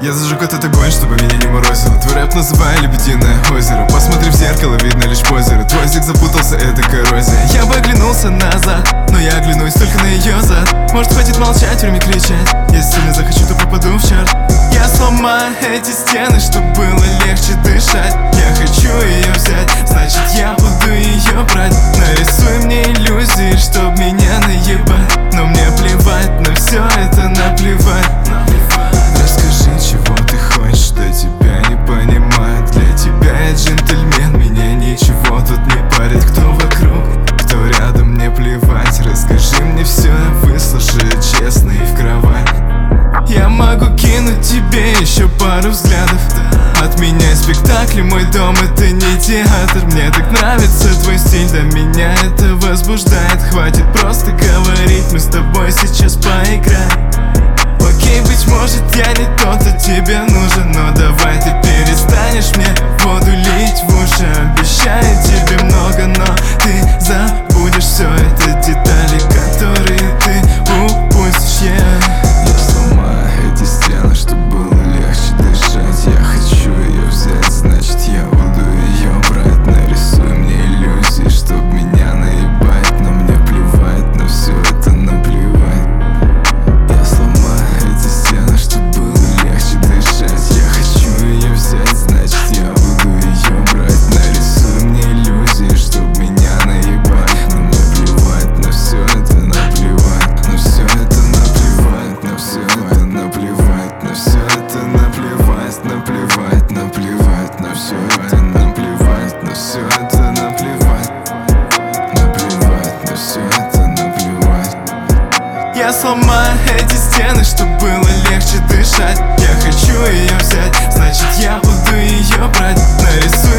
Я зажег этот огонь, чтобы меня не морозило. Твой рэп называю лебединое озеро. Посмотри в зеркало, видно лишь позеры. Твой язык запутался, это коррозия. Я бы оглянулся назад, но я оглянусь только на ее зад. Может, хватит молчать, время кричать. Если сильно захочу, то попаду в чарт. Я сломаю эти стены, чтобы было легче дышать. Я хочу ее взять, значит я буду ее брать. Нарисуй мне иллюзии, чтоб меня наебать. Но мне плевать, на все это наплевать. Расскажи, чего ты хочешь, что тебя не понимает. Для тебя я джентльмен, меня ничего тут не парит. Кто вокруг, кто рядом, мне плевать. Расскажи мне все, я выслушаю честно и в кровать. Я могу кинуть тебе еще пару взглядов. Отменяй спектакли, мой дом это не театр. Мне так нравится твой стиль, да меня это возбуждает. Хватит просто говорить, мы с тобой сейчас поиграем. Окей, быть может я не тот, кто тебе нужен, но давай ты перестанешь мне воду лить в уши. Обещаю тебе много, но ты забудешь все это детали, которые ты упустишь. Я сломаю эти стены, чтобы было легче дышать. Я хочу ее взять, значит я буду ее брать. Нарисуй мне иллюзии, чтоб меня наебать. Но мне плевать, на все это наплевать. Я сломаю эти стены, чтоб было легче дышать. Я хочу ее взять, значит я буду ее брать. Нарисуй мне иллюзии, чтоб меня наебать. Но мне плевать, на все это наплевать. На все это наплевать, на все это наплевать. На все это наплевать, наплевать, наплевать. На все это наплевать, на все это наплевать. Наплевать, на все это наплевать. Я сломаю эти стены, чтобы было легче дышать. Я хочу ее взять, значит я буду ее брать. Нарисуй